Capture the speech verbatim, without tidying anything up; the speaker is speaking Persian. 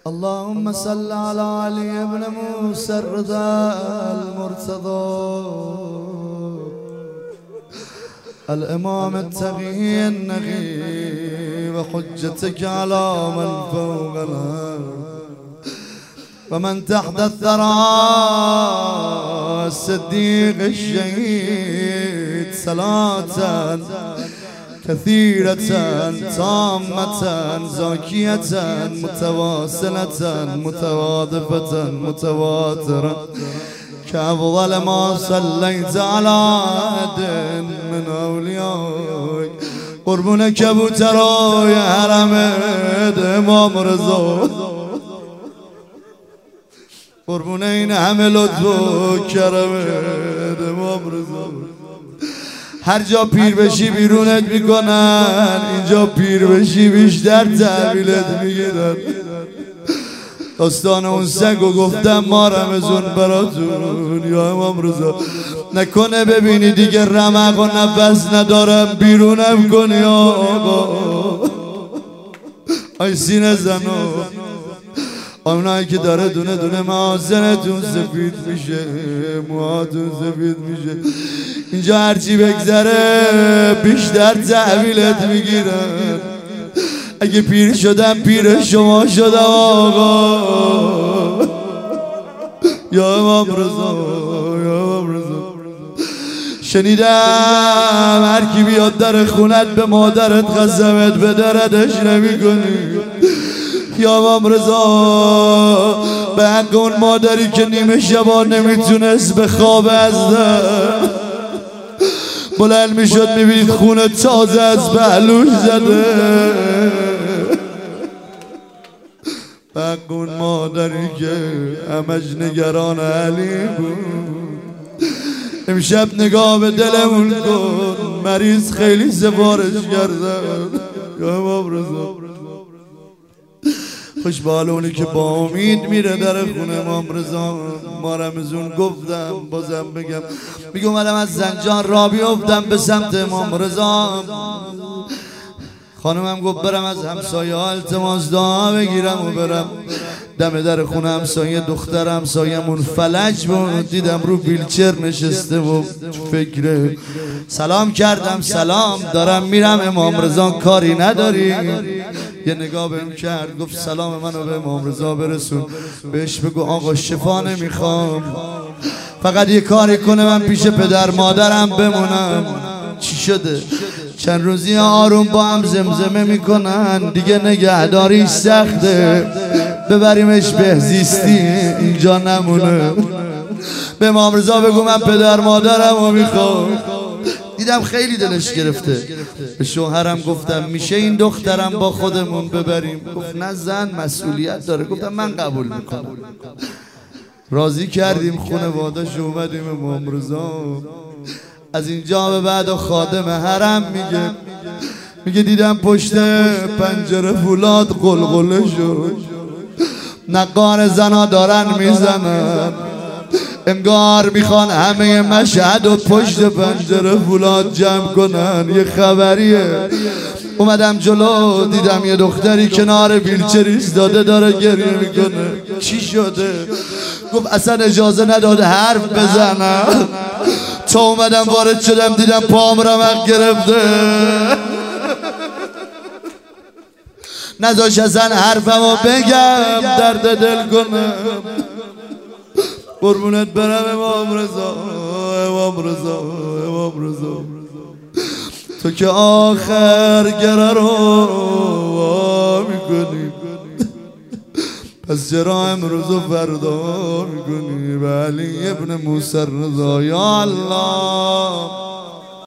اللهم صل على علي بن موسى الرضا المرتضى الإمام التقي النقي وحجتك على من فوق الأرض ومن تحت الثرى الصديق الشهيد صلاة كثيرة تامة زاكية متواصلة متواظفة متواترة كأفضل ما صليت على أحد من أوليائك قربون كبوترا يا حرم امام رضا قربون این همه لطف و کرم امام رضا. هر جا پیر بشی بیرونت میکنن، اینجا پیر بشی بیشتر تحویلت میگیرن. داستان اون سگو گفتم ما رمزون براتون یا امام رضا. نکنه ببینی دیگه رمق و نفس ندارم بیرونم کن یا آقا. آی سینه زنو اونایی که داره دونه دونه محاسنتون سفید میشه، موهاتون سفید میشه، اینجا هرچی بگذره بیشتر تحویلت میگیرن. اگه پیر شدم پیر شما شدم آقا. یا امام رضا یا امام رضا. شنیدم هر کی بیاد در خونت به مادرت قسمت بدردش نمی کنی. یا امام رضا به حق اون مادری که نیمه شبا نمیتونست به خواب از در بلند میشد میبینید خونه تازه از پهلوش زده. به حق اون مادری که همش نگران علی بود. امشب نگاه به دلمون کن، مریض خیلی سفارش کردن. یا امام رضا خوش به حال اونی که با امید میره در خونه امام رضا. ما رمزون گفتم بازم بگم، میگم اومدم از زنجان را بیفتم به سمت امام رضا. خانمم گفت برم از همسایه ها التماس دعا بگیرم و برم دم در خونه همسایه دختر همسایه‌مون فلج بود. دیدم رو ویلچر نشسته و فکر سلام کردم، سلام دارم میرم امام رضا کاری نداری؟ یه نگاه بهم کرد گفت سلام منو به امام رضا برسون، بهش بگو آقا شفا نمیخوام، فقط یه کاری کنه من پیش پدر مادرم بمونم. چی شده؟ چند روزی آروم با هم زمزمه میکنن، دیگه نگهداریش سخته، ببریمش بهزیستی اینجا نمونه. به امام رضا بگو من پدر مادرم رو میخوام. دیدم خیلی دلش گرفته. به شوهرم گفتم میشه این دخترم با خودمون ببریم؟ گفت نه زن مسئولیت داره. گفتم من قبول میکنم. راضی کردیم، خانواده‌اش اومدیم امام رضا. از اینجا به بعد خادم حرم میگه میگه دیدم پشت پنجره فولاد قلقله شد، نقار زنا دارن میزنن، انگار میخوان همه مشهد و پشت پنجره فولاد جمع کنن. یه خبریه. اومدم جلو دیدم یه دختری کنار ویلچر ایستاده داره گریه میکنه. چی شده؟ گفت اصلا اجازه نداده حرف بزنم، تا اومدم وارد شدم دیدم پام رمق گرفته، نذاش اصلا حرفمو بگم درد دل کنم. قربونت برم امام رضا امام رضا امام رضا. تو که آخر گره رو میکنی، پس چرا امروز و فردا میکنی؟ به علی ابن موسی الرضا. یا الله